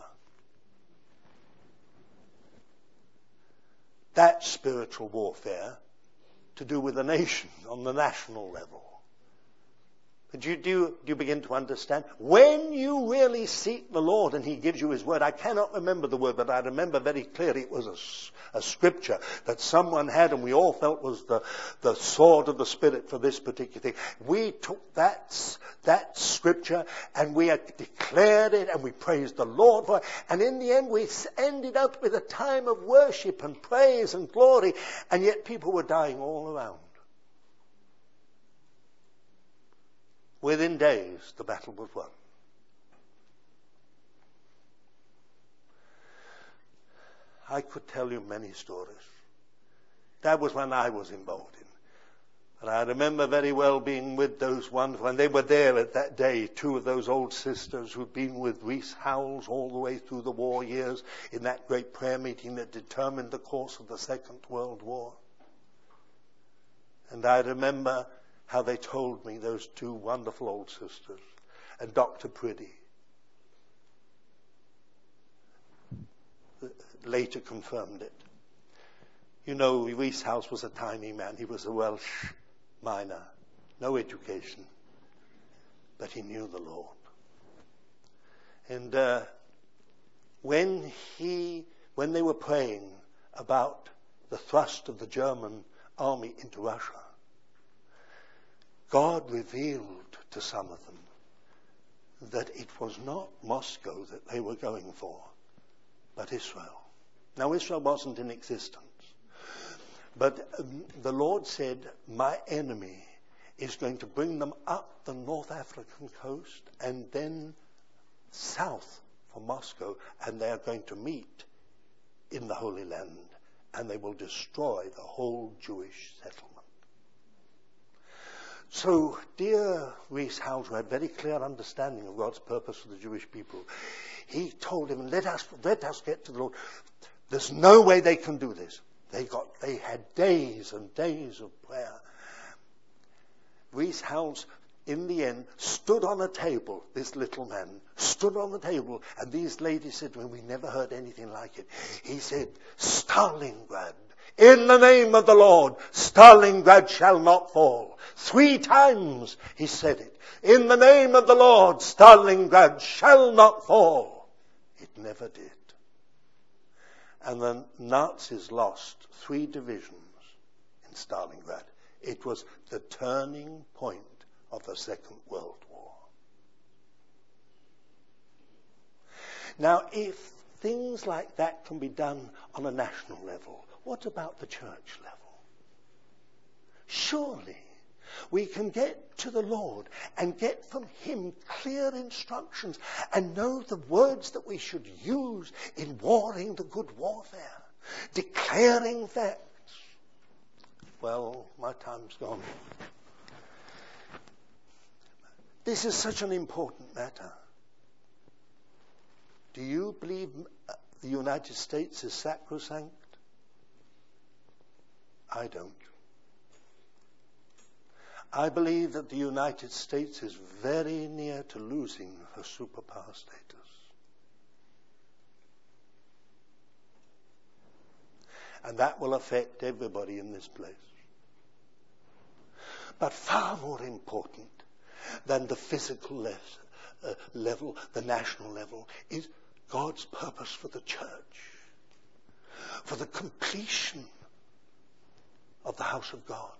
That's spiritual warfare to do with the nation on the national level. But do you begin to understand? When you really seek the Lord and he gives you his word, I cannot remember the word, but I remember very clearly it was a scripture that someone had and we all felt was the sword of the Spirit for this particular thing. We took that scripture and we declared it and we praised the Lord for it. And in the end we ended up with a time of worship and praise and glory, and yet people were dying all around. Within days, the battle was won. I could tell you many stories. That was when I was involved in. And I remember very well being with those ones when they were there at that day, two of those old sisters who'd been with Rees Howells all the way through the war years in that great prayer meeting that determined the course of the Second World War. And I remember how they told me, those two wonderful old sisters, and Dr. Priddy later confirmed it. You know, Rees Howells was a tiny man. He was a Welsh miner, no education, but he knew the Lord. And when they were praying about the thrust of the German army into Russia, God revealed to some of them that it was not Moscow that they were going for, but Israel. Now, Israel wasn't in existence. But the Lord said, my enemy is going to bring them up the North African coast and then south from Moscow, and they are going to meet in the Holy Land, and they will destroy the whole Jewish settlement. So, dear Rees Howells, who had very clear understanding of God's purpose for the Jewish people, he told him, let us get to the Lord. There's no way they can do this. They had days and days of prayer. Rees Howells, in the end, stood on a table, this little man, stood on the table, and these ladies said, well, we never heard anything like it. He said, Stalingrad, in the name of the Lord, Stalingrad shall not fall. 3 times he said it. In the name of the Lord, Stalingrad shall not fall. It never did. And the Nazis lost 3 divisions in Stalingrad. It was the turning point of the Second World War. Now, if things like that can be done on a national level, what about the church level? Surely we can get to the Lord and get from him clear instructions and know the words that we should use in warring the good warfare, declaring facts. Well, my time's gone. This is such an important matter. Do you believe the United States is sacrosanct? I don't. I believe that the United States is very near to losing her superpower status. And that will affect everybody in this place. But far more important than the physical level, the national level, is God's purpose for the church, for the completion of the house of God.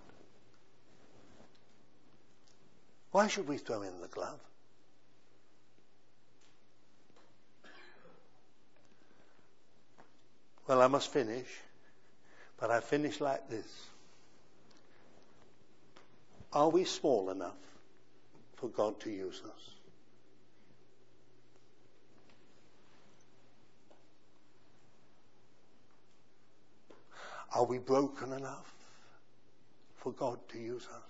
Why should we throw in the glove? Well, I must finish, but I finish like this. Are we small enough for God to use us? Are we broken enough for God to use us?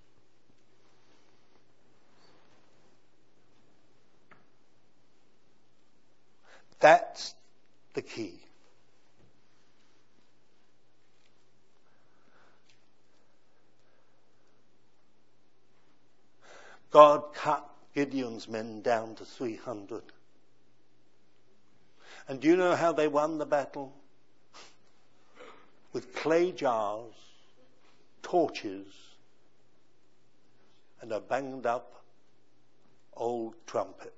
That's the key. God cut Gideon's men down to 300. And do you know how they won the battle? With clay jars, torches, and a banged up old trumpet.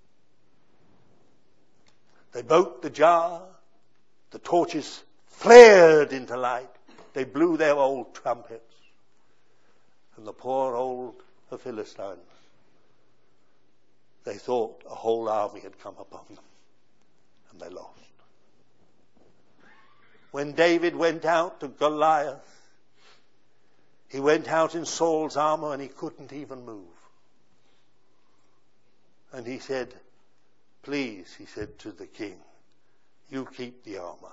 They broke the jar, the torches flared into light, they blew their old trumpets, and the poor old Philistines, they thought a whole army had come upon them, and they lost. When David went out to Goliath, he went out in Saul's armor and he couldn't even move. And he said, please, he said to the king, you keep the armor.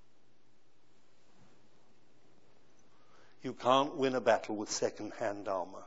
You can't win a battle with second-hand armor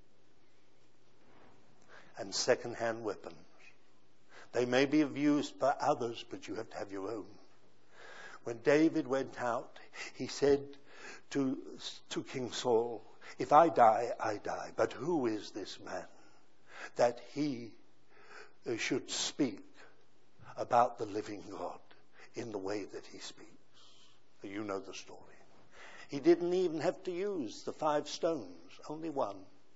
and second-hand weapons. They may be used by others, but you have to have your own. When David went out, he said to King Saul, if I die, I die. But who is this man that he should speak about the living God in the way that he speaks? You know the story. He didn't even have to use the 5 stones, only one.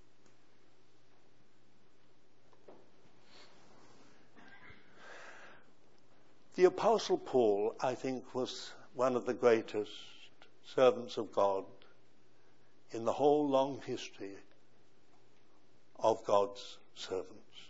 The Apostle Paul, I think, was one of the greatest servants of God in the whole long history of God's servants.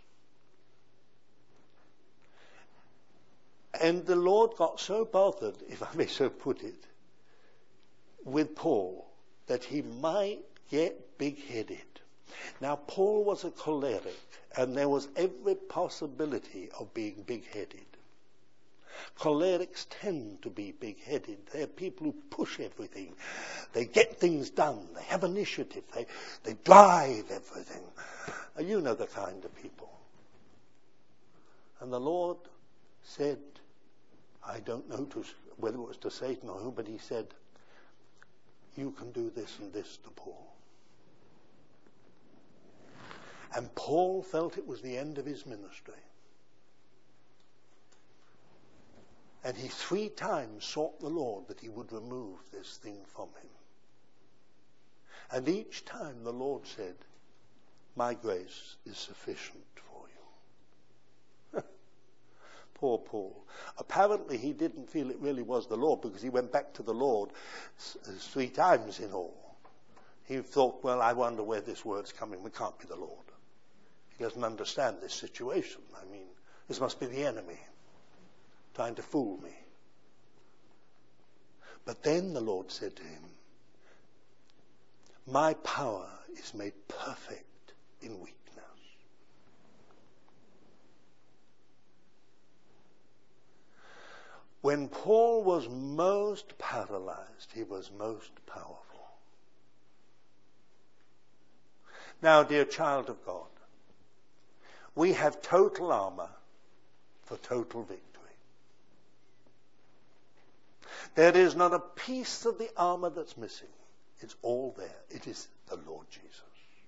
And the Lord got so bothered, if I may so put it, with Paul that he might get big-headed. Now, Paul was a choleric, and there was every possibility of being big-headed. Cholerics tend to be big-headed. They're people who push everything. They get things done. They have initiative. They drive everything. You know the kind of people. And the Lord said, I don't know whether it was to Satan or who, but he said, you can do this and this to Paul. And Paul felt it was the end of his ministry. And he 3 times sought the Lord that he would remove this thing from him. And each time the Lord said, my grace is sufficient for you. Poor Paul. Apparently he didn't feel it really was the Lord, because he went back to the Lord 3 times in all. He thought, well, I wonder where this word's coming. It can't be the Lord. He doesn't understand this situation. I mean, this must be the enemy trying to fool me. But then the Lord said to him, my power is made perfect in weakness. When Paul was most paralyzed, he was most powerful. Now, dear child of God, we have total armor for total victory. There is not a piece of the armor that's missing. It's all there. It is the Lord Jesus.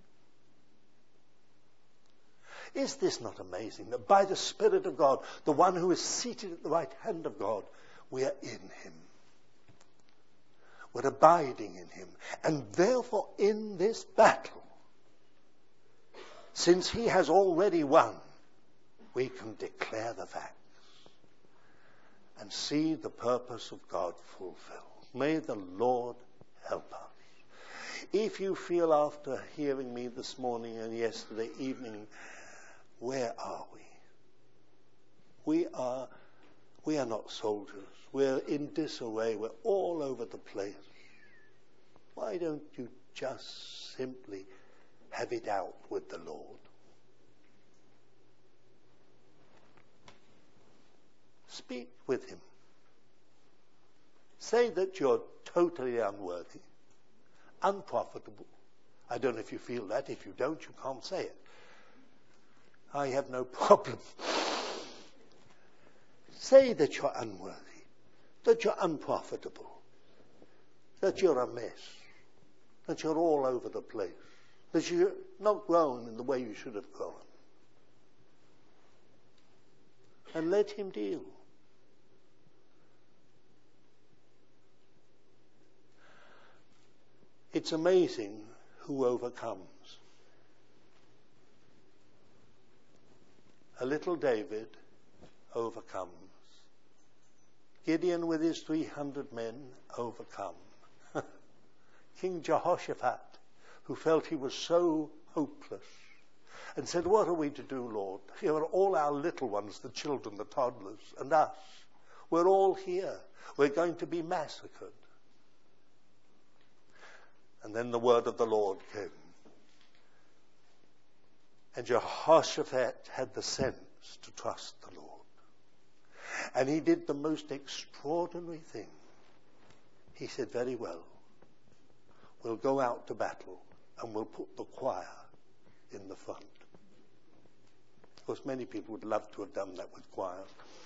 Is this not amazing that by the Spirit of God, the one who is seated at the right hand of God, we are in him. We're abiding in him. And therefore in this battle, since he has already won, we can declare the facts and see the purpose of God fulfilled. May the Lord help us. If you feel after hearing me this morning and yesterday evening, where are we? We are not soldiers. We're in disarray. We're all over the place. Why don't you just simply have it out with the Lord? Speak with him. Say that you're totally unworthy, unprofitable. I don't know if you feel that. If you don't, you can't say it. I have no problem. Say that you're unworthy, that you're unprofitable, that you're a mess, that you're all over the place, that you're not grown in the way you should have grown. And let him deal. It's amazing who overcomes. A little David overcomes. Gideon with his 300 men overcome. King Jehoshaphat, who felt he was so hopeless and said, what are we to do, Lord? Here are all our little ones, the children, the toddlers, and us. We're all here. We're going to be massacred. And then the word of the Lord came. And Jehoshaphat had the sense to trust the Lord. And he did the most extraordinary thing. He said, very well, we'll go out to battle and we'll put the choir in the front. Of course, many people would love to have done that with choir.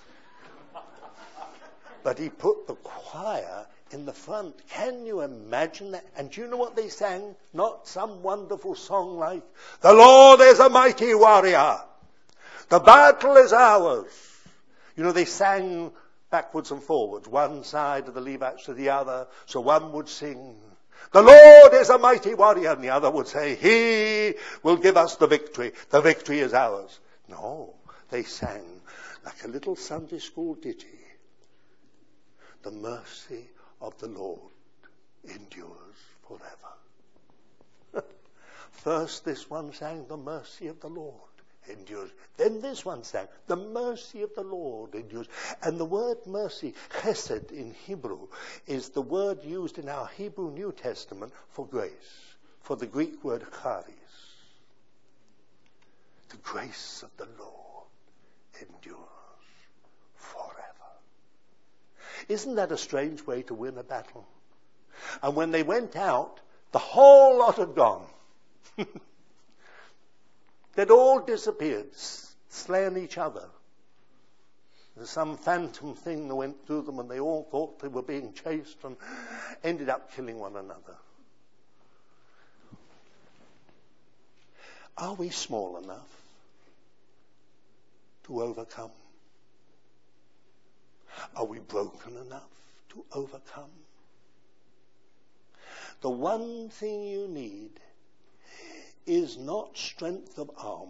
But he put the choir in the front. Can you imagine that? And do you know what they sang? Not some wonderful song like, the Lord is a mighty warrior. The battle is ours. You know, they sang backwards and forwards, one side of the Levites to the other. So one would sing, the Lord is a mighty warrior. And the other would say, he will give us the victory. The victory is ours. No, they sang like a little Sunday school ditty. The mercy of the Lord endures forever. First this one sang, the mercy of the Lord endures. Then this one sang, the mercy of the Lord endures. And the word mercy, chesed in Hebrew, is the word used in our Hebrew New Testament for grace, for the Greek word charis. The grace of the Lord endures forever. Isn't that a strange way to win a battle? And when they went out, the whole lot had gone. They'd all disappeared, slain each other. There's some phantom thing that went through them and they all thought they were being chased and ended up killing one another. Are we small enough to overcome? Are we broken enough to overcome? The one thing you need is not strength of arm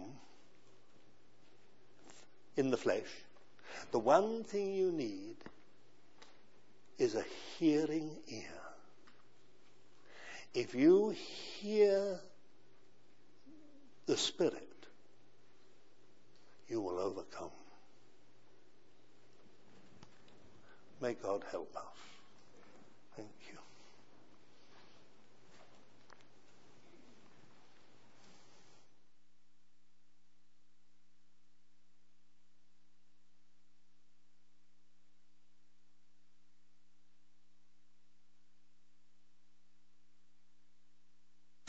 in the flesh. The one thing you need is a hearing ear. If you hear the Spirit, you will overcome. May God help us.